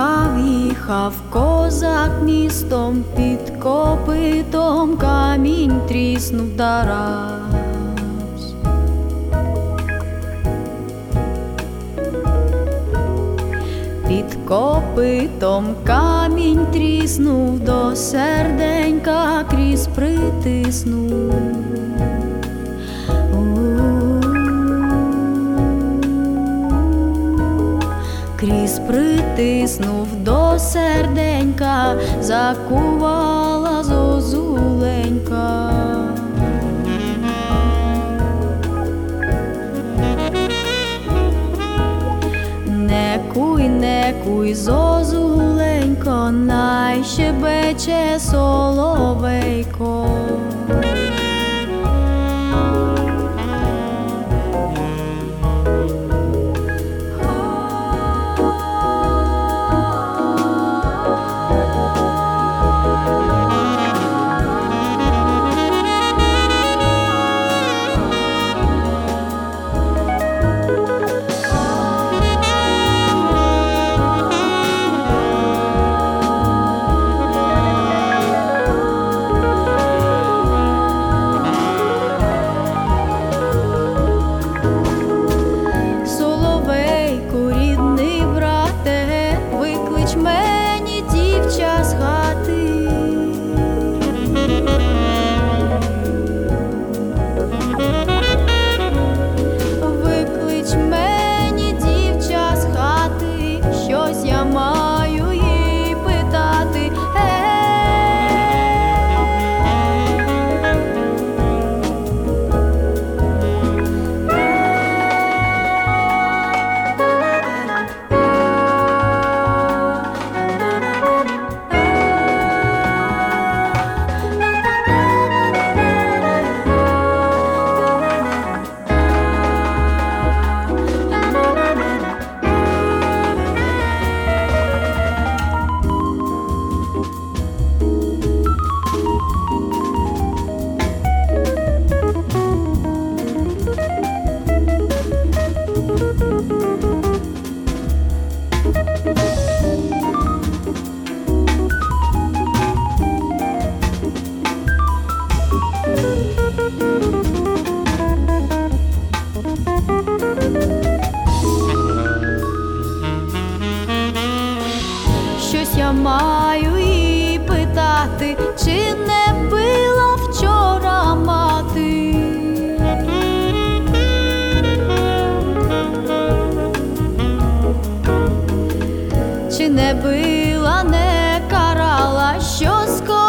Їхав козак містом, під копитом камінь тріснув та раз. Під копитом камінь тріснув, до серденька крізь притиснув. Крізь притиснув, до серденька закувала зозуленька. Не куй, зозуленько, най щебече соловейко. Мені дівча з хати, виклич мені дівча з хати, щось я маю їй питати. Щось я маю її питати, чи не била вчора мати? Чи не била, не карала, що скоро